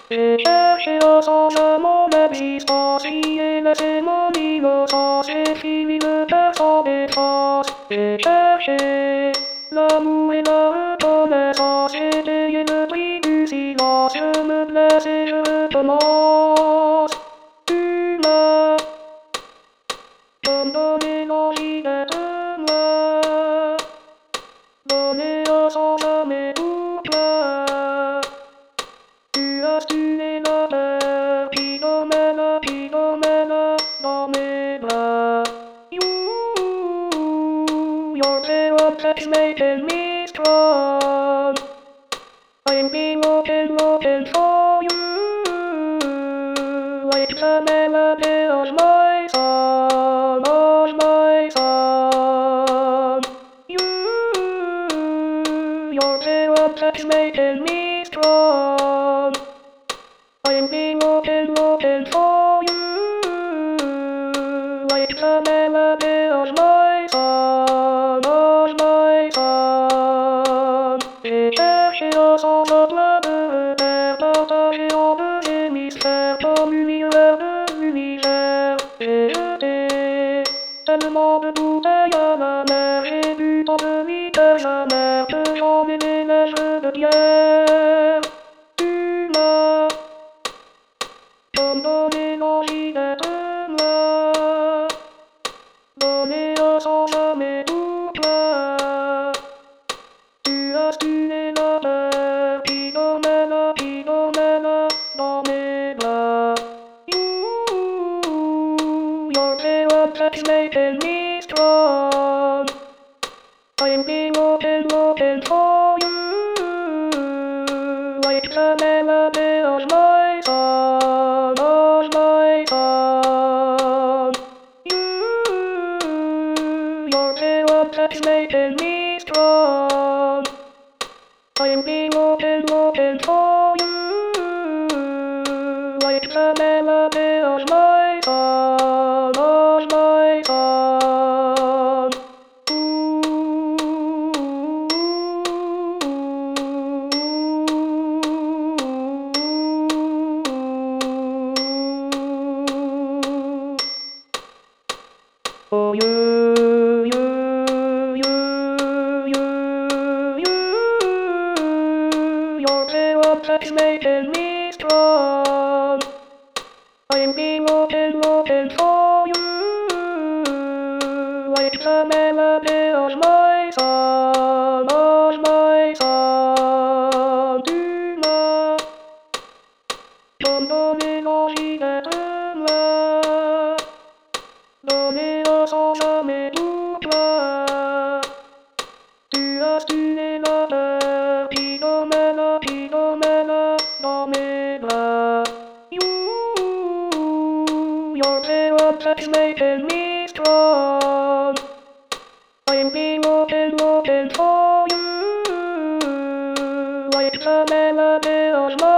Et chercher ensemble mon avis, et laissez-moi l'innocence, et fini de faire sans défense. Et chercher l'amour et la reconnaissance, et payer le prix du silence. Je me blesse et je recommence. Tu m'as donné l'envie d'être moi, donné un sens à mes boucles. Tu as tué la peur, pigomène dans mes bras. Your terror has made me strong. I'm being open for you. Like the melody of my song. Your terror has made me strong. I'm being open for you. Like the melody of my song. Et chercher ensemble de terre, partagé en deux hémisphères, comme univers de l'univers. Et jeter tellement de bouteilles à la mer, j'ai bu tant de liqueurs amères, de jambes et des lèvres de pierre. Tu m'as donné l'envie d'être moi, donné un sens à mes boucles. Tu as tué la peur, pigomène dans mes bras. Your terror has made me strong. I'm being open for you. Like the melody of my song. Your terror has made me strong. I'm being open for you. Like the melody of my song. Oh, your terror has made me strong. I'm being open for you. Like the melody of my song. Tu m'as donné l'envie d'être moi, donné un sens à mes boucles. Tu as tué la peur, pigomène dans mes bras. Your terror has made me strong. I'm being open for you. Like the melody of my